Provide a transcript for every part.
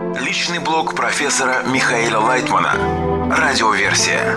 Личный блог профессора Михаила Лайтмана. Радиоверсия.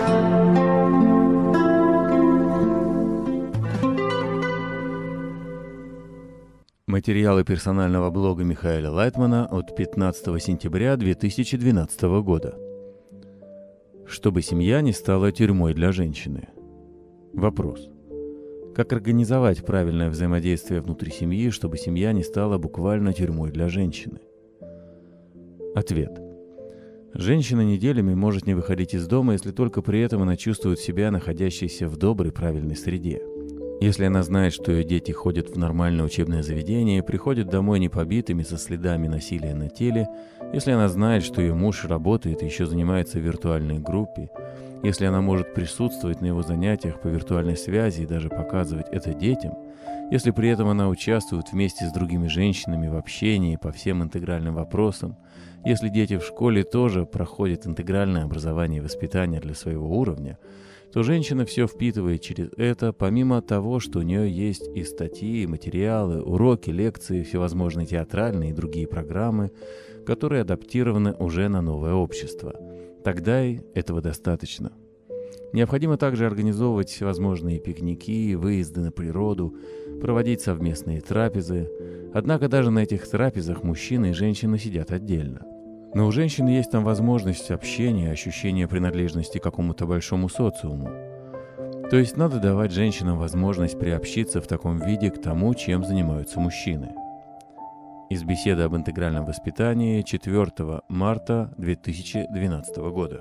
Материалы персонального блога Михаила Лайтмана от 15 сентября 2012 года. Чтобы семья не стала тюрьмой для женщины. Вопрос. Как организовать правильное взаимодействие внутри семьи, чтобы семья не стала буквально тюрьмой для женщины? Ответ. Женщина неделями может не выходить из дома, если только при этом она чувствует себя находящейся в доброй, правильной среде. Если она знает, что ее дети ходят в нормальное учебное заведение, приходят домой не побитыми, со следами насилия на теле, если она знает, что ее муж работает и еще занимается в виртуальной группе, если она может присутствовать на его занятиях по виртуальной связи и даже показывать это детям, если при этом она участвует вместе с другими женщинами в общении по всем интегральным вопросам, если дети в школе тоже проходят интегральное образование и воспитание для своего уровня, то женщина все впитывает через это, помимо того, что у нее есть и статьи, и материалы, уроки, лекции, всевозможные театральные и другие программы, которые адаптированы уже на новое общество. Тогда и этого достаточно. Необходимо также организовывать всевозможные пикники, выезды на природу, проводить совместные трапезы. Однако даже на этих трапезах мужчины и женщины сидят отдельно. Но у женщины есть там возможность общения, ощущение принадлежности к какому-то большому социуму. То есть надо давать женщинам возможность приобщиться в таком виде к тому, чем занимаются мужчины. Из беседы об интегральном воспитании 4 марта 2012 года.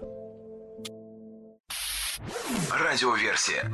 Радиоверсия.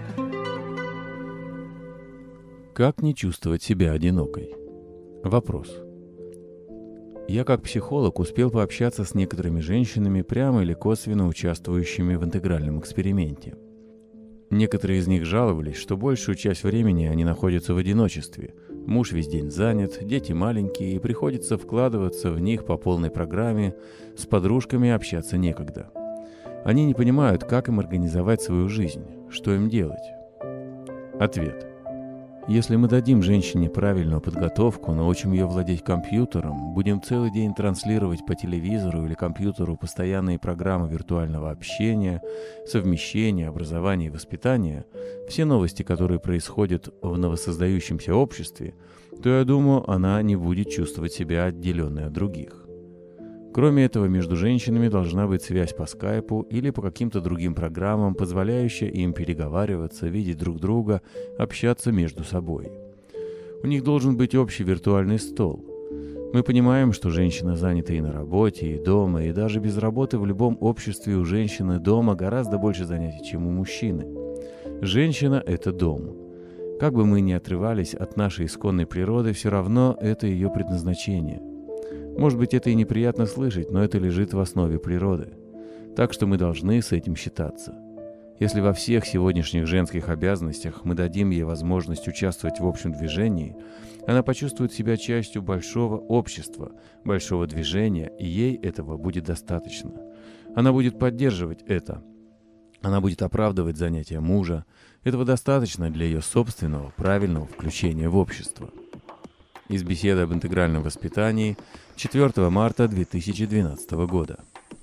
Как не чувствовать себя одинокой? Вопрос. Я как психолог успел пообщаться с некоторыми женщинами, прямо или косвенно участвующими в интегральном эксперименте. Некоторые из них жаловались, что большую часть времени они находятся в одиночестве. Муж весь день занят, дети маленькие, и приходится вкладываться в них по полной программе, с подружками общаться некогда. Они не понимают, как им организовать свою жизнь, что им делать. Ответ. Если мы дадим женщине правильную подготовку, научим ее владеть компьютером, будем целый день транслировать по телевизору или компьютеру постоянные программы виртуального общения, совмещения, образования и воспитания, все новости, которые происходят в новосоздающемся обществе, то, я думаю, она не будет чувствовать себя отделенной от других. Кроме этого, между женщинами должна быть связь по скайпу или по каким-то другим программам, позволяющая им переговариваться, видеть друг друга, общаться между собой. У них должен быть общий виртуальный стол. Мы понимаем, что женщина занята и на работе, и дома, и даже без работы в любом обществе у женщины дома гораздо больше занятий, чем у мужчины. Женщина – это дом. Как бы мы ни отрывались от нашей исконной природы, все равно это ее предназначение. Может быть, это и неприятно слышать, но это лежит в основе природы. Так что мы должны с этим считаться. Если во всех сегодняшних женских обязанностях мы дадим ей возможность участвовать в общем движении, она почувствует себя частью большого общества, большого движения, и ей этого будет достаточно. Она будет поддерживать это. Она будет оправдывать занятия мужа. Этого достаточно для ее собственного правильного включения в общество. Из беседы об интегральном воспитании 4 марта 2012 года.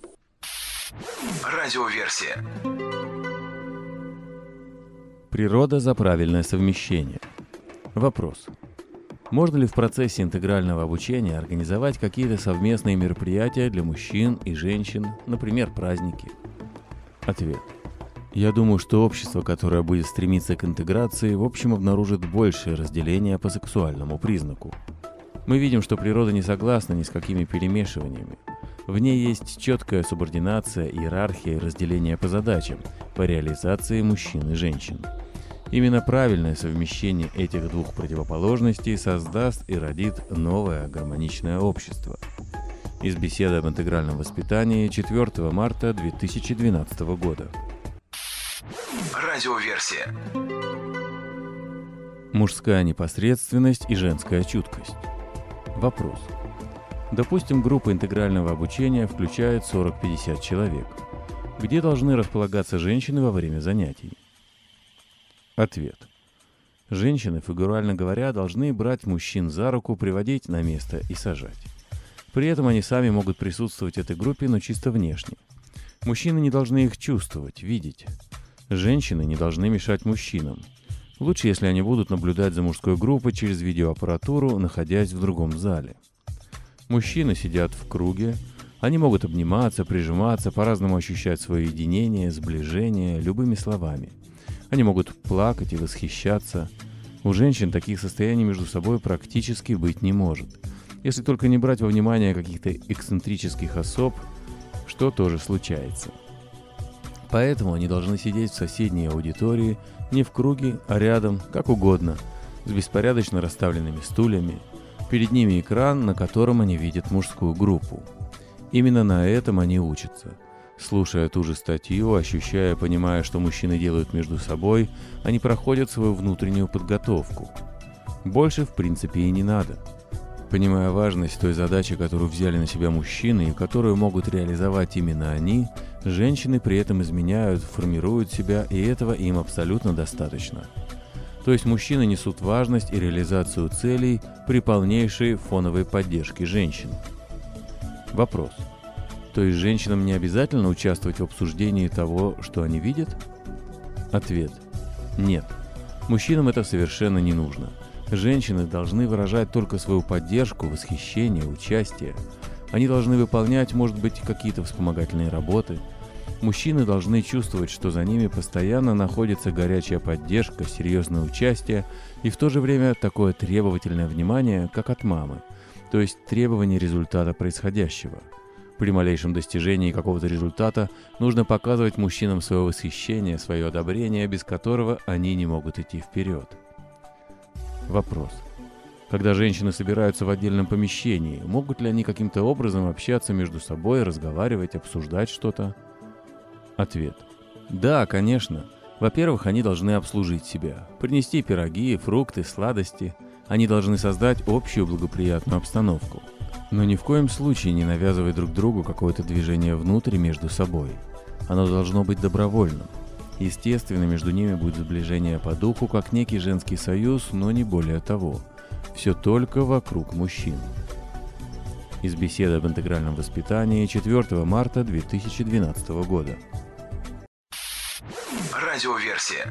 Радиоверсия. Природа за правильное совмещение. Вопрос. Можно ли в процессе интегрального обучения организовать какие-то совместные мероприятия для мужчин и женщин, например, праздники? Ответ. Я думаю, что общество, которое будет стремиться к интеграции, в общем обнаружит большее разделение по сексуальному признаку. Мы видим, что природа не согласна ни с какими перемешиваниями. В ней есть четкая субординация, иерархия и разделение по задачам, по реализации мужчин и женщин. Именно правильное совмещение этих двух противоположностей создаст и родит новое гармоничное общество. Из беседы об интегральном воспитании 4 марта 2012 года. Радиоверсия. Мужская непосредственность и женская чуткость. Вопрос. Допустим, группа интегрального обучения включает 40-50 человек. Где должны располагаться женщины во время занятий? Ответ. Женщины, фигурально говоря, должны брать мужчин за руку, приводить на место и сажать. При этом они сами могут присутствовать в этой группе, но чисто внешне. Мужчины не должны их чувствовать, видеть. Женщины не должны мешать мужчинам. Лучше, если они будут наблюдать за мужской группой через видеоаппаратуру, находясь в другом зале. Мужчины сидят в круге, они могут обниматься, прижиматься, по-разному ощущать свое единение, сближение, любыми словами. Они могут плакать и восхищаться. У женщин таких состояний между собой практически быть не может, если только не брать во внимание каких-то эксцентрических особ, что тоже случается. Поэтому они должны сидеть в соседней аудитории, не в круге, а рядом, как угодно, с беспорядочно расставленными стульями. Перед ними экран, на котором они видят мужскую группу. Именно на этом они учатся. Слушая ту же статью, ощущая, понимая, что мужчины делают между собой, они проходят свою внутреннюю подготовку. Больше, в принципе, и не надо. Понимая важность той задачи, которую взяли на себя мужчины и которую могут реализовать именно они, женщины при этом изменяют, формируют себя, и этого им абсолютно достаточно. То есть мужчины несут важность и реализацию целей при полнейшей фоновой поддержке женщин. Вопрос. То есть женщинам не обязательно участвовать в обсуждении того, что они видят? Ответ. Нет. Мужчинам это совершенно не нужно. Женщины должны выражать только свою поддержку, восхищение, участие. Они должны выполнять, может быть, какие-то вспомогательные работы. Мужчины должны чувствовать, что за ними постоянно находится горячая поддержка, серьезное участие и в то же время такое требовательное внимание, как от мамы, то есть требование результата происходящего. При малейшем достижении какого-то результата нужно показывать мужчинам свое восхищение, свое одобрение, без которого они не могут идти вперед. Вопрос. Когда женщины собираются в отдельном помещении, могут ли они каким-то образом общаться между собой, разговаривать, обсуждать что-то? Ответ. Да, конечно. Во-первых, они должны обслужить себя, принести пироги, фрукты, сладости. Они должны создать общую благоприятную обстановку. Но ни в коем случае не навязывать друг другу какое-то движение внутрь между собой. Оно должно быть добровольным. Естественно, между ними будет сближение по духу, как некий женский союз, но не более того. Все только вокруг мужчин. Из беседы об интегральном воспитании 4 марта 2012 года. Радиоверсия.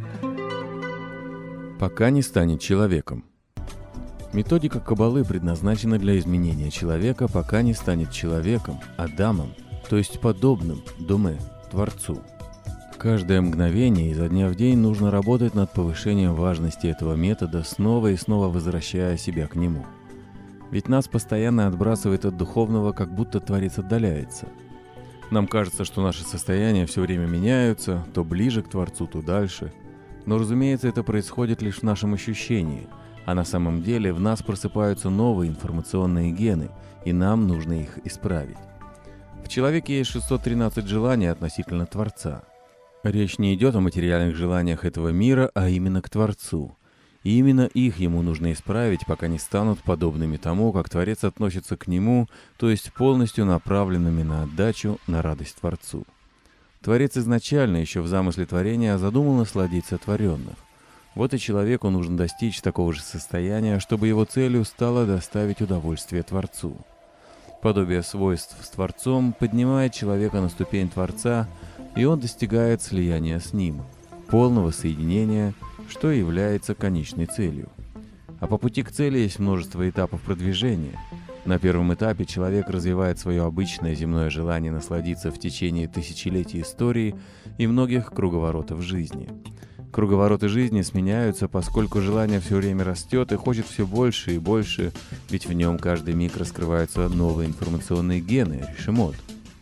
Пока не станет человеком. Методика Каббалы предназначена для изменения человека, пока не станет человеком, Адамом, то есть подобным, Доме, Творцу. Каждое мгновение изо дня в день нужно работать над повышением важности этого метода, снова и снова возвращая себя к нему. Ведь нас постоянно отбрасывает от духовного, как будто Творец отдаляется. Нам кажется, что наши состояния все время меняются, то ближе к Творцу, то дальше. Но, разумеется, это происходит лишь в нашем ощущении, а на самом деле в нас просыпаются новые информационные гены, и нам нужно их исправить. В человеке есть 613 желаний относительно Творца. Речь не идет о материальных желаниях этого мира, а именно к Творцу. И именно их ему нужно исправить, пока не станут подобными тому, как Творец относится к нему, то есть полностью направленными на отдачу, на радость Творцу. Творец изначально, еще в замысле творения, задумал насладиться творенных. Вот и человеку нужно достичь такого же состояния, чтобы его целью стало доставить удовольствие Творцу. Подобие свойств с Творцом поднимает человека на ступень Творца, и он достигает слияния с ним, полного соединения, что и является конечной целью. А по пути к цели есть множество этапов продвижения. На первом этапе человек развивает свое обычное земное желание насладиться в течение тысячелетий истории и многих круговоротов жизни. Круговороты жизни сменяются, поскольку желание все время растет и хочет все больше и больше, ведь в нем каждый миг раскрываются новые информационные гены, решемот.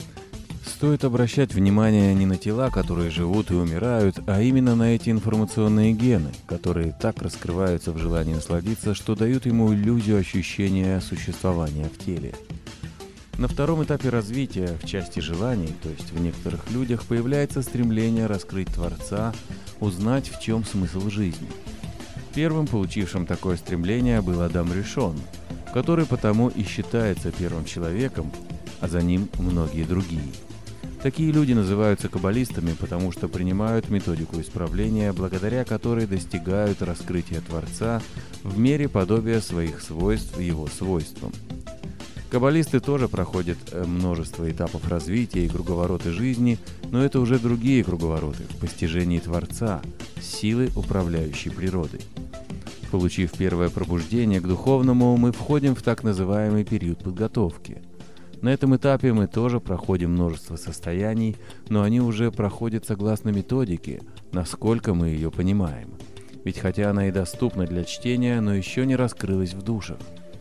Стоит обращать внимание не на тела, которые живут и умирают, а именно на эти информационные гены, которые так раскрываются в желании насладиться, что дают ему иллюзию ощущения существования в теле. На втором этапе развития, в части желаний, то есть в некоторых людях, появляется стремление раскрыть Творца, узнать, в чем смысл жизни. Первым, получившим такое стремление, был Адам Ришон, который потому и считается первым человеком, а за ним многие другие. Такие люди называются каббалистами, потому что принимают методику исправления, благодаря которой достигают раскрытия Творца в мере подобия своих свойств его свойствам. Каббалисты тоже проходят множество этапов развития и круговороты жизни, но это уже другие круговороты в постижении Творца, силы, управляющей природой. Получив первое пробуждение к духовному, мы входим в так называемый период подготовки. На этом этапе мы тоже проходим множество состояний, но они уже проходят согласно методике, насколько мы ее понимаем. Ведь хотя она и доступна для чтения, но еще не раскрылась в душах.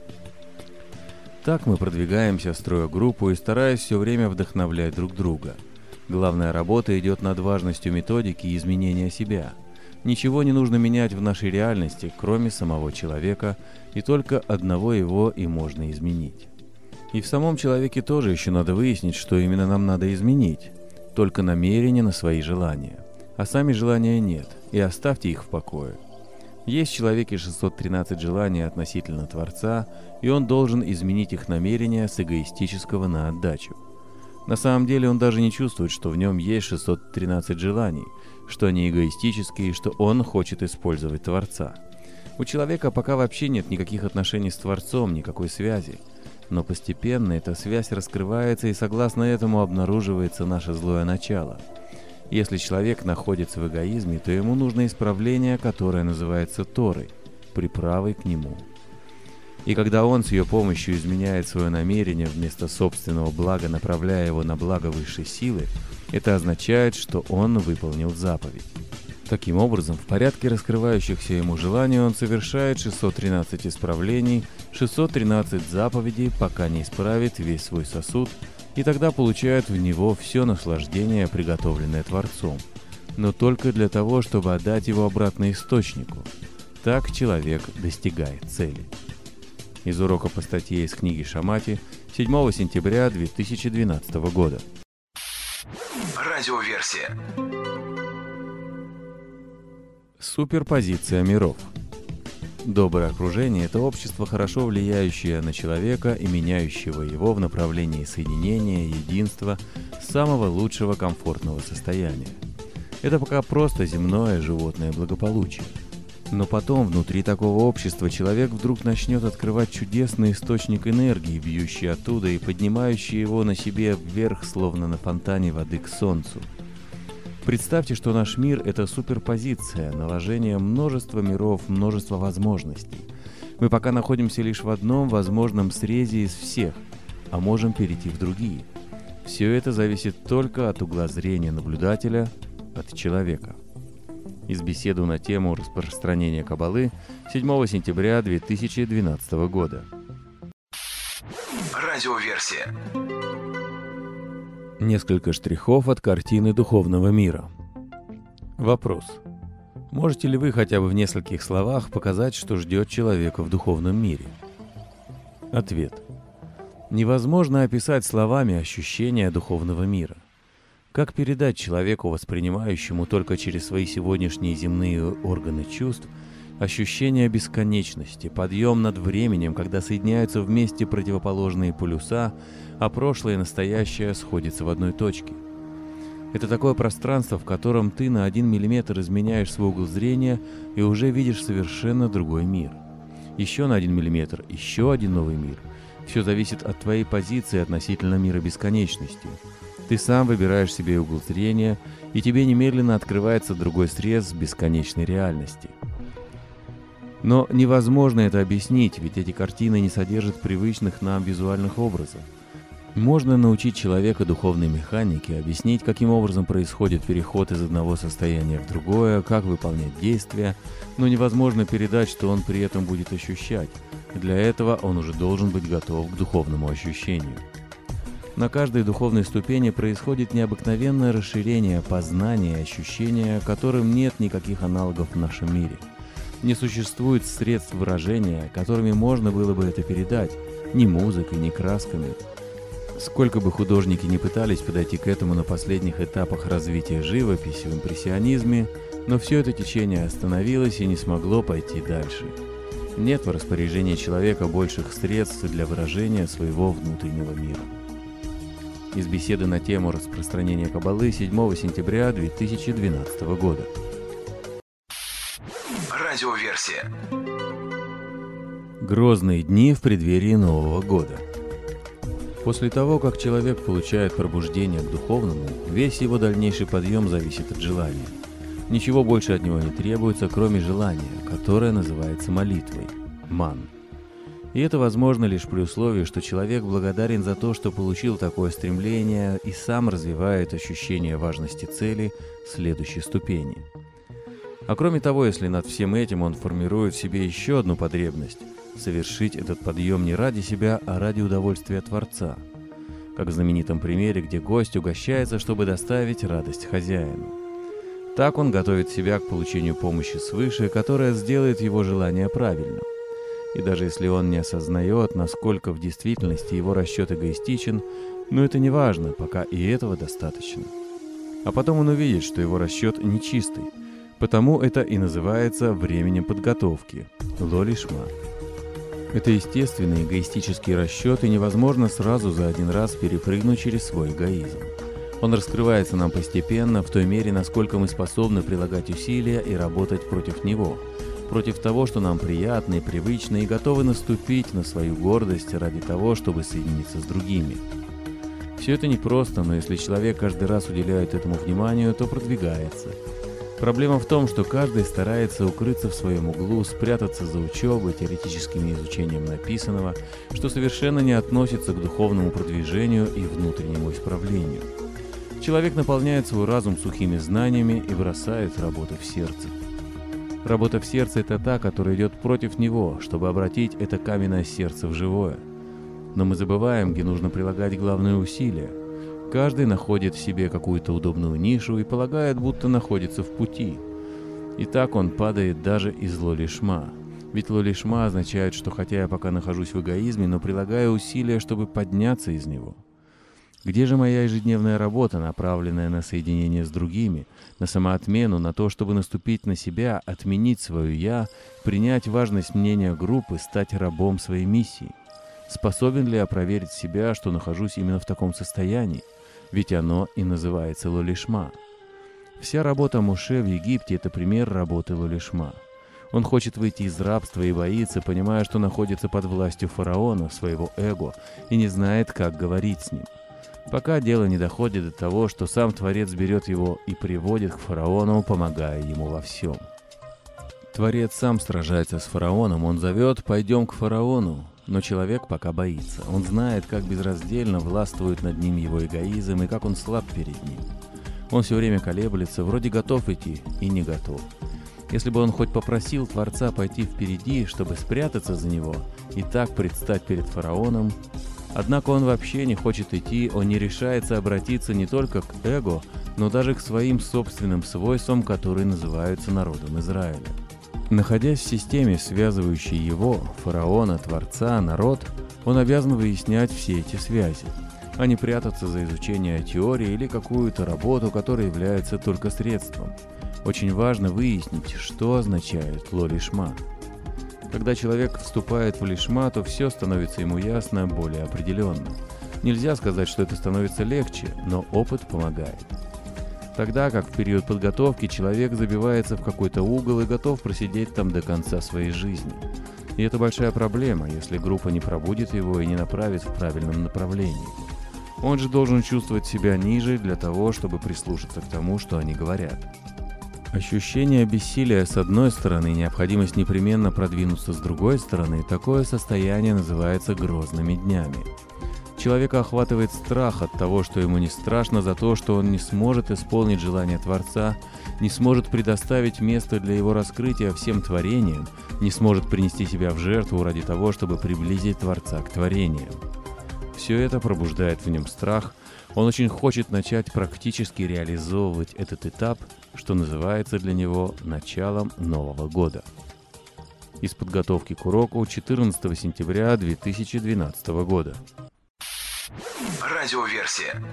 Так мы продвигаемся, строя группу и стараясь все время вдохновлять друг друга. Главная работа идет над важностью методики и изменения себя. Ничего не нужно менять в нашей реальности, кроме самого человека, и только одного его и можно изменить. И в самом человеке тоже еще надо выяснить, что именно нам надо изменить. Только намерение на свои желания. А сами желания нет, и оставьте их в покое. Есть в человеке 613 желаний относительно Творца, и он должен изменить их намерения с эгоистического на отдачу. На самом деле он даже не чувствует, что в нем есть 613 желаний, что они эгоистические и что он хочет использовать Творца. У человека пока вообще нет никаких отношений с Творцом, никакой связи. Но постепенно эта связь раскрывается, и согласно этому обнаруживается наше злое начало. Если человек находится в эгоизме, то ему нужно исправление, которое называется Торой, приправой к нему. И когда он с ее помощью изменяет свое намерение вместо собственного блага, направляя его на благо высшей силы, это означает, что он выполнил заповедь. Таким образом, в порядке раскрывающихся ему желаний он совершает 613 исправлений, 613 заповедей, пока не исправит весь свой сосуд, и тогда получает в него все наслаждение, приготовленное Творцом, но только для того, чтобы отдать его обратно источнику. Так человек достигает цели. Из урока по статье из книги Шамати 7 сентября 2012 года. Радиоверсия. Суперпозиция миров. Доброе окружение – это общество, хорошо влияющее на человека и меняющего его в направлении соединения, единства, самого лучшего комфортного состояния. Это пока просто земное животное благополучие. Но потом внутри такого общества человек вдруг начнет открывать чудесный источник энергии, бьющий оттуда и поднимающий его на себе вверх, словно на фонтане воды к солнцу. Представьте, что наш мир – это суперпозиция, наложение множества миров, множества возможностей. Мы пока находимся лишь в одном возможном срезе из всех, а можем перейти в другие. Все это зависит только от угла зрения наблюдателя, от человека. Из беседы на тему распространения Каббалы 7 сентября 2012 года. Радиоверсия. Несколько штрихов от картины духовного мира. Вопрос. Можете ли вы хотя бы в нескольких словах показать, что ждет человека в духовном мире? Ответ. Невозможно описать словами ощущения духовного мира. Как передать человеку, воспринимающему только через свои сегодняшние земные органы чувств, ощущение бесконечности, подъем над временем, когда соединяются вместе противоположные полюса, а прошлое и настоящее сходятся в одной точке. Это такое пространство, в котором ты на 1 миллиметр изменяешь свой угол зрения и уже видишь совершенно другой мир. Еще на 1 миллиметр, еще один новый мир. Все зависит от твоей позиции относительно мира бесконечности. Ты сам выбираешь себе угол зрения, и тебе немедленно открывается другой срез бесконечной реальности. Но невозможно это объяснить, ведь эти картины не содержат привычных нам визуальных образов. Можно научить человека духовной механике, объяснить, каким образом происходит переход из одного состояния в другое, как выполнять действия, но невозможно передать, что он при этом будет ощущать. Для этого он уже должен быть готов к духовному ощущению. На каждой духовной ступени происходит необыкновенное расширение познания и ощущения, которым нет никаких аналогов в нашем мире. Не существует средств выражения, которыми можно было бы это передать, ни музыкой, ни красками. Сколько бы художники ни пытались подойти к этому на последних этапах развития живописи в импрессионизме, но все это течение остановилось и не смогло пойти дальше. Нет в распоряжении человека больших средств для выражения своего внутреннего мира. Из беседы на тему распространения Каббалы 7 сентября 2012 года. Радиоверсия. Грозные дни в преддверии Нового года. После того, как человек получает пробуждение к духовному, весь его дальнейший подъем зависит от желания. Ничего больше от него не требуется, кроме желания, которое называется молитвой – ман. И это возможно лишь при условии, что человек благодарен за то, что получил такое стремление, и сам развивает ощущение важности цели следующей ступени. А кроме того, если над всем этим он формирует в себе еще одну потребность – совершить этот подъем не ради себя, а ради удовольствия Творца, как в знаменитом примере, где гость угощается, чтобы доставить радость хозяину. Так он готовит себя к получению помощи свыше, которая сделает его желание правильным. И даже если он не осознает, насколько в действительности его расчет эгоистичен, но это не важно, пока и этого достаточно. А потом он увидит, что его расчет нечистый, потому это и называется временем подготовки – лолишма. Это естественный эгоистический расчет, и невозможно сразу за один раз перепрыгнуть через свой эгоизм. Он раскрывается нам постепенно в той мере, насколько мы способны прилагать усилия и работать против него, против того, что нам приятно и привычно, и готовы наступить на свою гордость ради того, чтобы соединиться с другими. Все это непросто, но если человек каждый раз уделяет этому вниманию, то продвигается. Проблема в том, что каждый старается укрыться в своем углу, спрятаться за учебой, теоретическим изучением написанного, что совершенно не относится к духовному продвижению и внутреннему исправлению. Человек наполняет свой разум сухими знаниями и бросает работу в сердце. Работа в сердце – это та, которая идет против него, чтобы обратить это каменное сердце в живое. Но мы забываем, где нужно прилагать главные усилия. Каждый находит в себе какую-то удобную нишу и полагает, будто находится в пути. И так он падает даже из лолишма. Ведь лолишма означает, что хотя я пока нахожусь в эгоизме, но прилагаю усилия, чтобы подняться из него. Где же моя ежедневная работа, направленная на соединение с другими, на самоотмену, на то, чтобы наступить на себя, отменить свое «я», принять важность мнения группы, стать рабом своей миссии? Способен ли я проверить себя, что нахожусь именно в таком состоянии? Ведь оно и называется лолишма. Вся работа Моше в Египте – это пример работы лолишма. Он хочет выйти из рабства и боится, понимая, что находится под властью фараона, своего эго, и не знает, как говорить с ним. Пока дело не доходит до того, что сам Творец берет его и приводит к фараону, помогая ему во всем. Творец сам сражается с фараоном, он зовет «пойдем к фараону», но человек пока боится. Он знает, как безраздельно властвует над ним его эгоизм и как он слаб перед ним. Он все время колеблется, вроде готов идти и не готов. Если бы он хоть попросил Творца пойти впереди, чтобы спрятаться за него и так предстать перед фараоном, однако он вообще не хочет идти, он не решается обратиться не только к эго, но даже к своим собственным свойствам, которые называются народом Израиля. Находясь в системе, связывающей его, фараона, Творца, народ, он обязан выяснять все эти связи, а не прятаться за изучение теории или какую-то работу, которая является только средством. Очень важно выяснить, что означает лолишма. Когда человек вступает в лишма, то все становится ему ясно, более определенно. Нельзя сказать, что это становится легче, но опыт помогает. Тогда как в период подготовки человек забивается в какой-то угол и готов просидеть там до конца своей жизни. И это большая проблема, если группа не пробудит его и не направит в правильном направлении. Он же должен чувствовать себя ниже для того, чтобы прислушаться к тому, что они говорят. Ощущение бессилия с одной стороны и необходимость непременно продвинуться с другой стороны – такое состояние называется грозными днями. Человека охватывает страх от того, что ему не страшно за то, что он не сможет исполнить желание Творца, не сможет предоставить место для его раскрытия всем творениям, не сможет принести себя в жертву ради того, чтобы приблизить Творца к творениям. Все это пробуждает в нем страх. Он очень хочет начать практически реализовывать этот этап, что называется для него началом Нового года. Из подготовки к уроку 14 сентября 2012 года. Радиоверсия.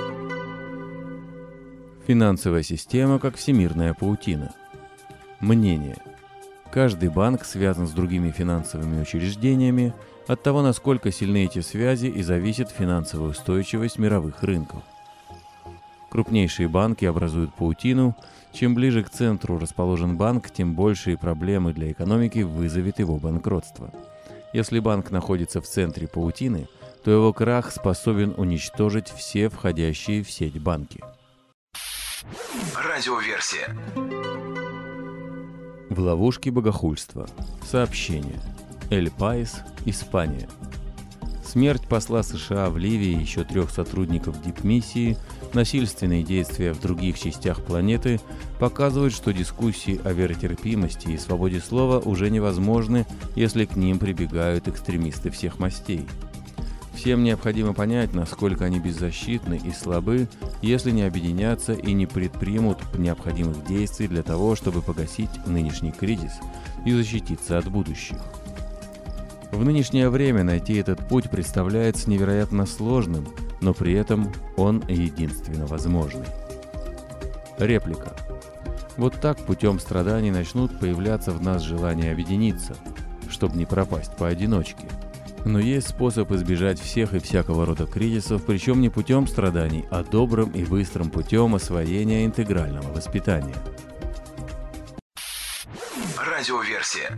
Финансовая система как всемирная паутина. Мнение. Каждый банк связан с другими финансовыми учреждениями. От того, насколько сильны эти связи, и зависит финансовая устойчивость мировых рынков. Крупнейшие банки образуют паутину. Чем ближе к центру расположен банк, тем большие проблемы для экономики вызовет его банкротство. Если банк находится в центре паутины, то его крах способен уничтожить все входящие в сеть банки. Радиоверсия. В ловушке богохульства. Сообщение. Эль-Паис, Испания. Смерть посла США в Ливии и еще 3 сотрудников дипмиссии, насильственные действия в других частях планеты показывают, что дискуссии о веротерпимости и свободе слова уже невозможны, если к ним прибегают экстремисты всех мастей. Всем необходимо понять, насколько они беззащитны и слабы, если не объединятся и не предпримут необходимых действий для того, чтобы погасить нынешний кризис и защититься от будущих. В нынешнее время найти этот путь представляется невероятно сложным, но при этом он единственно возможный. Реплика. Вот так путем страданий начнут появляться в нас желания объединиться, чтобы не пропасть поодиночке. Но есть способ избежать всех и всякого рода кризисов, причем не путем страданий, а добрым и быстрым путем освоения интегрального воспитания. Радиоверсия.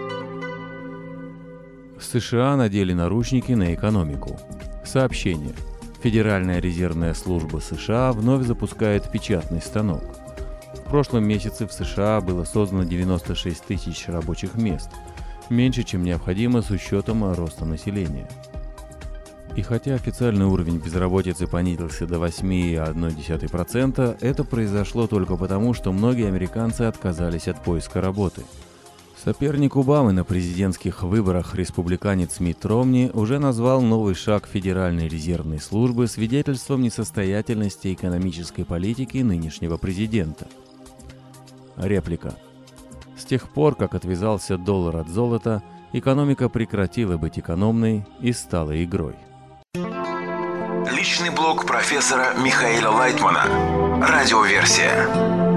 США надели наручники на экономику. Сообщение. Федеральная резервная служба США вновь запускает печатный станок. В прошлом месяце в США было создано 96 тысяч рабочих мест, меньше, чем необходимо с учетом роста населения. И хотя официальный уровень безработицы понизился до 8,1%, это произошло только потому, что многие американцы отказались от поиска работы. Соперник Обамы на президентских выборах, республиканец Митт Ромни, уже назвал новый шаг Федеральной резервной службы свидетельством несостоятельности экономической политики нынешнего президента. Реплика. С тех пор, как отвязался доллар от золота, экономика прекратила быть экономной и стала игрой. Личный блог профессора Михаила Лайтмана. Радиоверсия.